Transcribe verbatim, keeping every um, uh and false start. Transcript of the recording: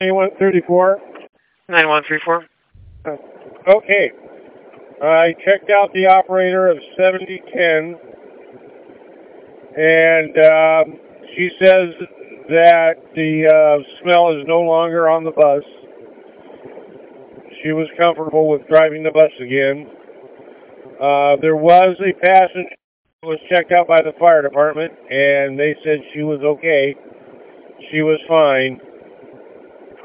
ninety-one thirty-four. nine one three four. Okay. I checked out the operator of seventy ten, and um, she says that the uh, smell is no longer on the bus. She was comfortable with driving the bus again. Uh, there was a passenger who was checked out by the fire department, and they said she was okay. She was fine.